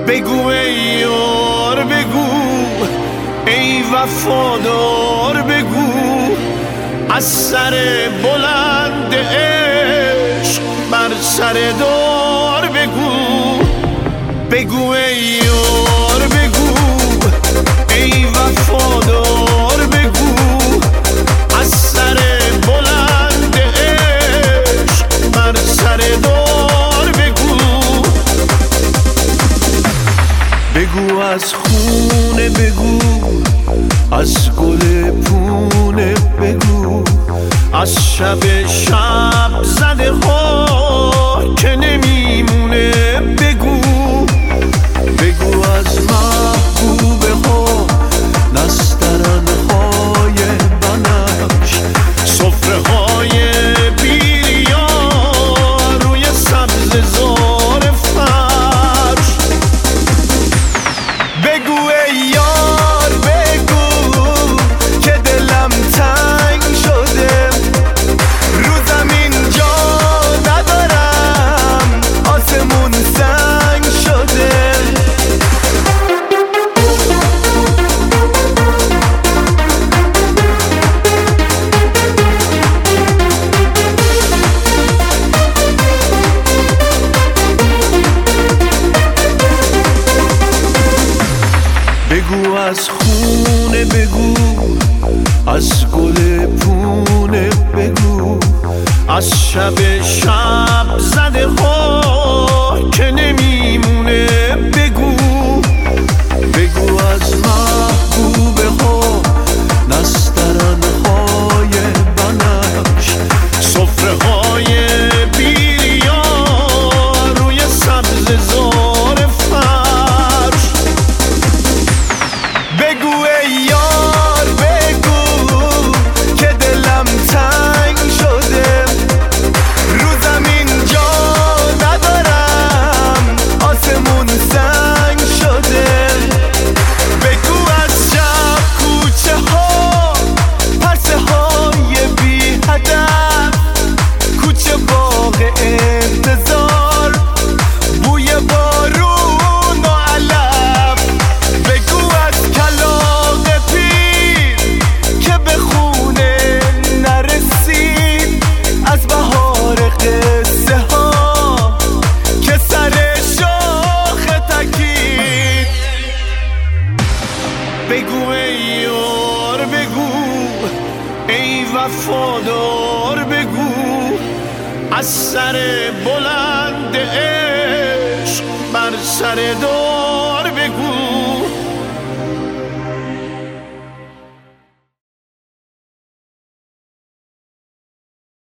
بگو ای یار بگو، ای وفادار بگو، از سر بلند عشق بر سر دار بگو. بگو ای یار بگو، ای وفادار بگو، از سر بلند عشق بر سر دار بگو. بگو از خونه بگو، از گل پونه بگو، از شب زده ها که نمیمونه بگو. بگو از محبوبه ها، نسترن های بنفش، سفره های بیریا روی سبز زار فرش. بگو ای یار بگو که دلم تنگ شده، رو زمین جا ندارم، آسمون سنگ شده. بگو از خونه بگو، از گل پونه بگو، از شب زده ها که نمیمونه بگو. بگو از محبوبه ها، نسترن های بنفش، سفره های بیریا روی سبز زار فرش. بگو ای یار بگو که دلم تنگ شده، رو زمین جا ندارم، آسمون سنگ شده. بگو از شب کوچه ها، پرسه های بی هدف، کوچه باغ انتظار، بوی بارون و علف. بگو از کلاغ پیر که به خونه نرسید، از بهار قصه ها که سر شاخ تکید. بگو ای یار بگو، ای وفادار بگو، از سر بلند عشق بر سر دار